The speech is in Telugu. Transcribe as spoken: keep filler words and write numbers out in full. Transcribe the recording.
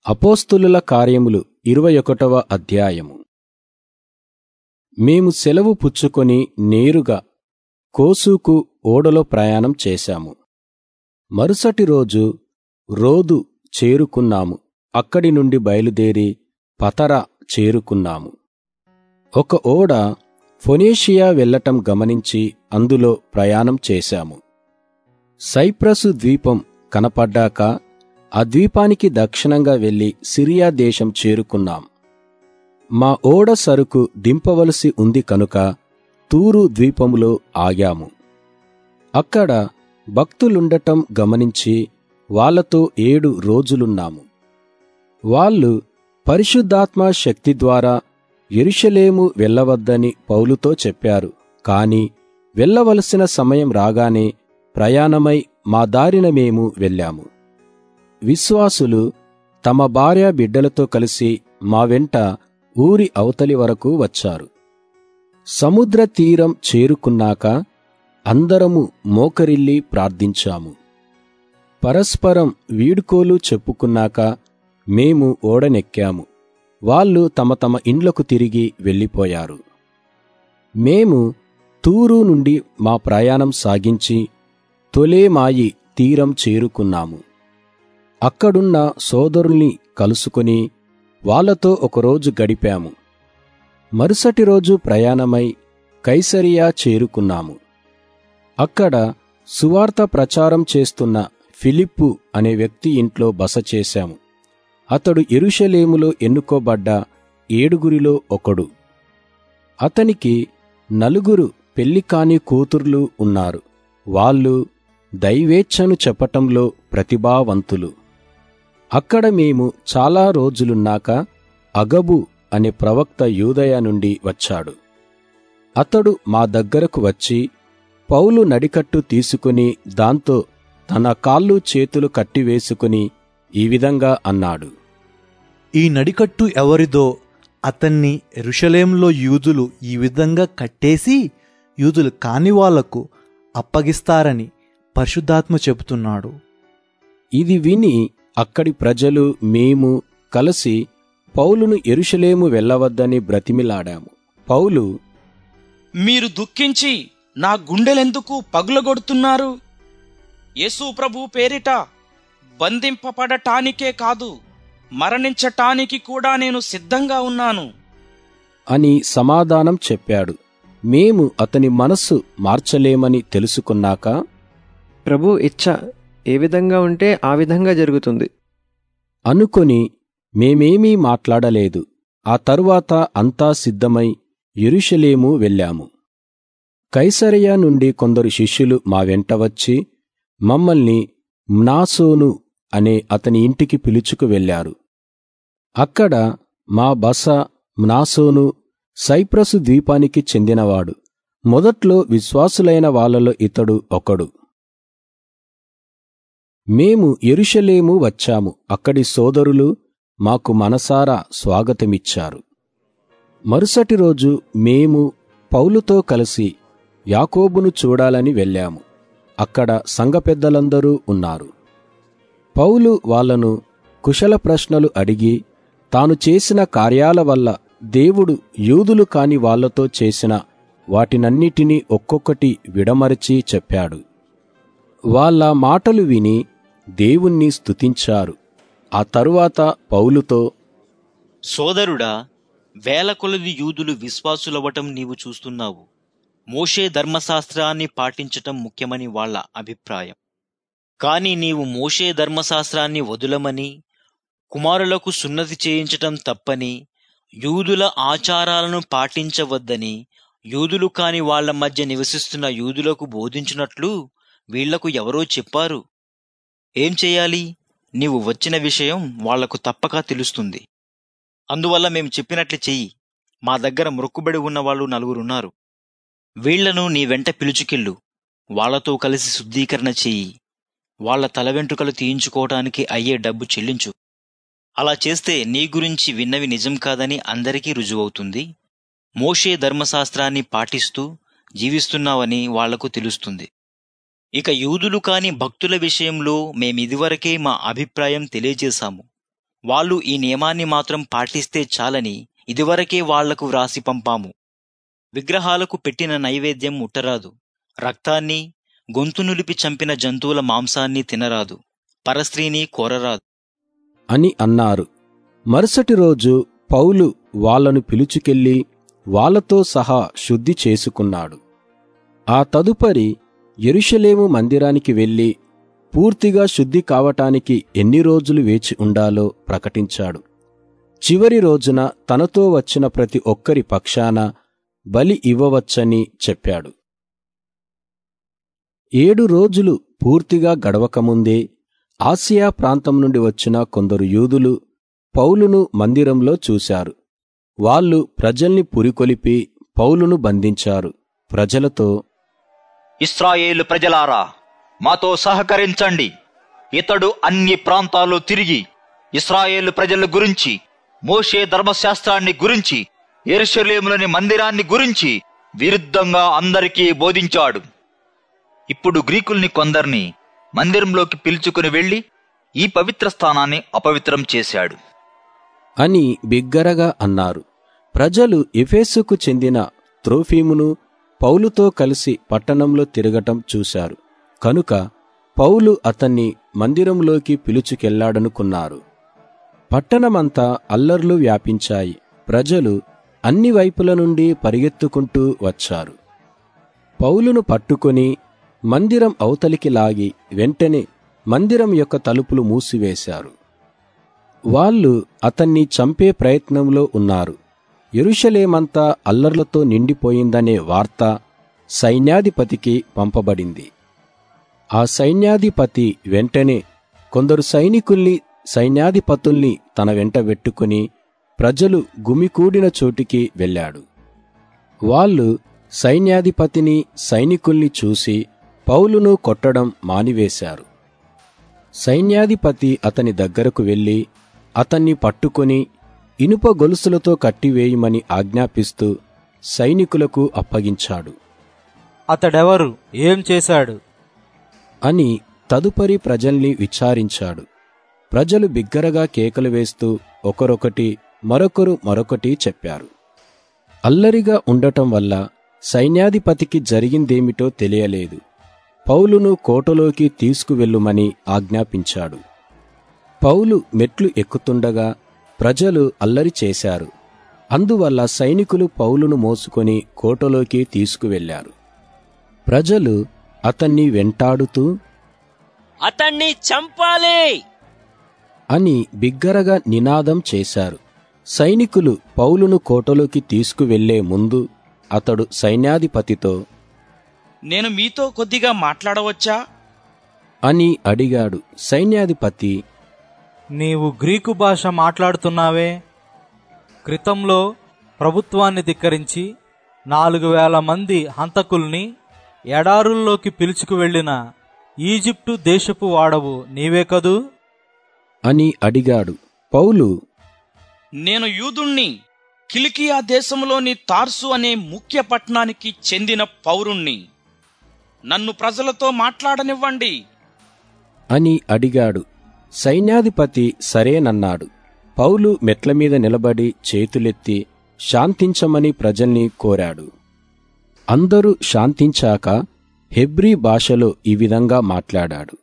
అపోస్తలుల కార్యములు ఇరవై ఒకటవ అధ్యాయము. మేము సెలవు పుచ్చుకొని నేరుగా కోసుకు ఓడలో ప్రయాణం చేశాము. మరుసటి రోజు రోదు చేరుకున్నాము. అక్కడి నుండి బయలుదేరి పతరా చేరుకున్నాము. ఒక ఓడ ఫొనేషియా వెళ్ళటం గమనించి అందులో ప్రయాణం చేశాము. సైప్రసు ద్వీపం కనపడ్డాక ఆ ద్వీపానికి దక్షిణంగా వెళ్లి సిరియా దేశం చేరుకున్నాం. మా ఓడ సరుకు దింపవలసి ఉంది కనుక తూరు ద్వీపములో ఆగాము. అక్కడ భక్తులుండటం గమనించి వాళ్లతో ఏడు రోజులున్నాము. వాళ్ళు పరిశుద్ధాత్మ శక్తి ద్వారా యెరూషలేము వెళ్ళవద్దని పౌలుతో చెప్పారు. కాని వెళ్ళవలసిన సమయం రాగానే ప్రయాణమై మా దారిన మేము వెళ్ళాము. విశ్వాసులు తమ భార్య బిడ్డలతో కలిసి మా వెంట ఊరి అవతలి వరకు వచ్చారు. సముద్ర తీరం చేరుకున్నాక అందరము మోకరిల్లి ప్రార్థించాము. పరస్పరం వీడ్కోలు చెప్పుకున్నాక మేము ఓడనెక్కాము. వాళ్ళు తమ తమ ఇండ్లకు తిరిగి వెళ్ళిపోయారు. మేము తూరు నుండి మా ప్రయాణం సాగించి తొలెమాయి తీరం చేరుకున్నాము. అక్కడున్న సోదరుల్ని కలుసుకొని వాళ్లతో ఒకరోజు గడిపాము. మరుసటి రోజు ప్రయాణమై కైసరియా చేరుకున్నాము. అక్కడ సువార్త ప్రచారం చేస్తున్న ఫిలిప్పు అనే వ్యక్తి ఇంట్లో బస చేశాము. అతడు యెరూషలేములో ఎన్నుకోబడ్డ ఏడుగురిలో ఒకడు. అతనికి నలుగురు పెళ్లికాని కూతుర్లు ఉన్నారు. వాళ్ళు దైవేచ్ఛను చెప్పటంలో ప్రతిభావంతులు. అక్కడ మేము చాలా రోజులున్నాక అగబు అనే ప్రవక్త యూదయ నుండి వచ్చాడు. అతడు మా దగ్గరకు వచ్చి పౌలు నడికట్టు తీసుకుని దాంతో తన కాళ్ళు చేతులు కట్టివేసుకుని ఈ విధంగా అన్నాడు. ఈ నడికట్టు ఎవరిదో అతన్ని యెరూషలేములో యూదులు ఈ విధంగా కట్టేసి యూదులు కాని వాళ్లకు అప్పగిస్తారని పరిశుద్ధాత్మ చెబుతున్నాడు. ఇది విని అక్కడి ప్రజలు మేము కలిసి పౌలును యెరూషలేము వెళ్ళవద్దని బ్రతిమిలాడాము. పౌలు, మీరు దుఃఖించి నా గుండెలెందుకు పగులగొడుతున్నారు? యేసు ప్రభు పేరిట బంధింపబడటానికే కాదు, మరణించటానికి కూడా నేను సిద్ధంగా ఉన్నాను అని సమాధానం చెప్పాడు. మేము అతని మనస్సు మార్చలేమని తెలుసుకున్నాక, ప్రభు ఇచ్ఛ ఏ విధంగా ఉంటే ఆ విధంగా జరుగుతుంది అనుకొని మేమేమీ మాట్లాడలేదు. ఆ తరువాత అంతా సిద్ధమై యెరూషలేము వెళ్ళాము. కైసరయ నుండి కొందరు శిష్యులు మా వెంట వచ్చి మమ్మల్ని మ్నాసోను అనే అతని ఇంటికి పిలుచుకు వెళ్ళారు. అక్కడ మా బస మ్నాసోను సైప్రసు ద్వీపానికి చెందినవాడు. మొదట్లో విశ్వాసులైన వాళ్లలో ఇతడు ఒకడు. మేము యెరూషలేము వచ్చాము. అక్కడి సోదరులు మాకు మనసారా స్వాగతమిచ్చారు. మరుసటి రోజు మేము పౌలుతో కలిసి యాకోబును చూడాలని వెళ్ళాము. అక్కడ సంఘ పెద్దలందరూ ఉన్నారు. పౌలు వాళ్లను కుశల ప్రశ్నలు అడిగి తాను చేసిన కార్యాల వల్ల దేవుడు యూదులు కాని వాళ్లతో చేసిన వాటినన్నిటినీ ఒక్కొక్కటి విడమరచి చెప్పాడు. వాళ్ళ మాటలు విని దేవుణ్ణి స్తుతించారు. ఆ తరువాత పౌలుతో, సోదరుడా, వేల కొలది యూదులు విశ్వాసులవ్వటం నీవు చూస్తున్నావు. మోషే ధర్మశాస్త్రాన్ని పాటించటం ముఖ్యమని వాళ్ల అభిప్రాయం. కాని నీవు మోషే ధర్మశాస్త్రాన్ని వదులమని, కుమారులకు సున్నతి చేయించటం తప్పని, యూదుల ఆచారాలను పాటించవద్దని యూదులు కాని వాళ్ల మధ్య నివసిస్తున్న యూదులకు బోధించినట్లు వీళ్లకు ఎవరో చెప్పారు. ఏం చెయ్యాలి? నీవు వచ్చిన విషయం వాళ్లకు తప్పక తెలుస్తుంది. అందువల్ల మేము చెప్పినట్లు చెయ్యి. మా దగ్గర మొక్కుబడి ఉన్నవాళ్లు నలుగురున్నారు. వీళ్లను నీ వెంట పిలుచుకెళ్ళు. వాళ్లతో కలిసి శుద్ధీకరణ చెయ్యి. వాళ్ల తల వెంట్రుకలు తీయించుకోవటానికి అయ్యే డబ్బు చెల్లించు. అలా చేస్తే నీ గురించి విన్నవి నిజం కాదని అందరికీ రుజువవుతుంది. మోషే ధర్మశాస్త్రాన్ని పాటిస్తూ జీవిస్తున్నావని వాళ్లకు తెలుస్తుంది. ఇక యూదులు కాని భక్తుల విషయంలో మేమిదివరకే మా అభిప్రాయం తెలియజేశాము. వాళ్ళు ఈ నియమాన్ని మాత్రం పాటిస్తే చాలని ఇదివరకే వాళ్లకు వ్రాసి పంపాము. విగ్రహాలకు పెట్టిన నైవేద్యం ముట్టరాదు, రక్తాన్ని, గొంతు నులిపి చంపిన జంతువుల మాంసాన్ని తినరాదు, పరస్త్రీని కోరరాదు అని అన్నారు. మరుసటి రోజు పౌలు వాళ్లను పిలుచుకెళ్లి వాళ్లతో సహా శుద్ధి చేసుకున్నాడు. ఆ తదుపరి యెరూషలేము మందిరానికి వెళ్లి పూర్తిగా శుద్ధి కావటానికి ఎన్ని రోజులు వేచి ఉండాలో ప్రకటించాడు. చివరి రోజున తనతో వచ్చిన ప్రతి ఒక్కరి పక్షాన బలి ఇవ్వవచ్చని చెప్పాడు. ఏడు రోజులు పూర్తిగా గడవకముందే ఆసియా ప్రాంతం నుండి వచ్చిన కొందరు యూదులు పౌలును మందిరంలో చూశారు. వాళ్ళు ప్రజల్ని పురికొలిపి పౌలును బంధించారు. ప్రజలతో, ఇశ్రాయేలు ప్రజలారా, మాతో సహకరించండి. ఇతడు అన్ని ప్రాంతాలు తిరిగి ఇశ్రాయేలు ప్రజల గురించి, మోషే ధర్మశాస్త్రాన్ని గురించి, యెరూషలేములోని మందిరాన్ని గురించి విరుద్ధంగా అందరికీ బోధించాడు. ఇప్పుడు గ్రీకుల్ని కొందరిని మందిరంలోకి పిలుచుకుని వెళ్లి ఈ పవిత్ర స్థానాన్ని అపవిత్రం చేశాడు అని బిగ్గరగా అన్నారు. ప్రజలు ఎఫెసుకు చెందిన త్రోఫీమును పౌలుతో కలిసి పట్టణంలో తిరగటం చూశారు. కనుక పౌలు అతన్ని మందిరంలోకి పిలుచుకెళ్లాడనుకున్నారు. పట్టణమంతా అల్లర్లు వ్యాపించాయి. ప్రజలు అన్ని వైపుల నుండి పరిగెత్తుకుంటూ వచ్చారు. పౌలును పట్టుకొని మందిరం అవతలికి లాగి వెంటనే మందిరం యొక్క తలుపులు మూసివేశారు. వాళ్ళు అతన్ని చంపే ప్రయత్నంలో ఉన్నారు. యెరూషలేమంతా అల్లర్లతో నిండిపోయిందనే వార్త సైన్యాధిపతికి పంపబడింది. ఆ సైన్యాధిపతి వెంటనే కొందరు సైనికుల్ని, సైన్యాధిపతుల్ని తన వెంట వెట్టుకుని ప్రజలు గుమికూడిన చోటికి వెళ్ళాడు. వాళ్ళు సైన్యాధిపతిని, సైనికుల్ని చూసి పౌలును కొట్టడం మానివేశారు. సైన్యాధిపతి అతని దగ్గరకు వెళ్లి అతన్ని పట్టుకొని ఇనుప గొలుసులతో కట్టివేయమని ఆజ్ఞాపిస్తూ సైనికులకు అప్పగించాడు. అతడెవరు, ఏం చేశాడు అని తదుపరి ప్రజల్ని విచారించాడు. ప్రజలు బిగ్గరగా కేకలు వేస్తూ ఒకరొకటి, మరొకరు మరొకటి చెప్పారు. అల్లరిగా ఉండటం వల్ల సైన్యాధిపతికి జరిగిందేమిటో తెలియలేదు. పౌలును కోటలోకి తీసుకువెళ్ళుమని ఆజ్ఞాపించాడు. పౌలు మెట్లు ఎక్కుతుండగా ప్రజలు అల్లరి చేశారు. అందువల్ల సైనికులు పౌలును మోసుకొని కోటలోకి తీసుకువెళ్లారు. ప్రజలు అతన్ని వెంటాడుతూ, అతన్ని చంపాలి అని బిగ్గరగా నినాదం చేశారు. సైనికులు పౌలును కోటలోకి తీసుకువెళ్లే ముందు అతడు సైన్యాధిపతితో, నేను మీతో కొద్దిగా మాట్లాడవచ్చా అని అడిగాడు. సైన్యాధిపతి, నీవు గ్రీకు భాష మాట్లాడుతున్నావే? క్రితంలో ప్రభుత్వాన్ని ధిక్కరించి నాలుగు వేల మంది హంతకుల్ని ఎడారుల్లోకి పిలుచుకు వెళ్లిన ఈజిప్టు దేశపు వాడవు నీవే కదూ అని అడిగాడు. పౌలు, నేను యూదుణ్ణి, కిలికియా దేశంలోని తార్సు అనే ముఖ్య పట్టణానికి చెందిన పౌరుణ్ణి. నన్ను ప్రజలతో మాట్లాడనివ్వండి అని అడిగాడు. సైన్యాధిపతి సరేనన్నాడు. పౌలు మెట్లమీద నిలబడి చేతులెత్తి శాంతించమని ప్రజల్ని కోరాడు. అందరూ శాంతించాక హెబ్రీ భాషలో ఈ విధంగా మాట్లాడాడు.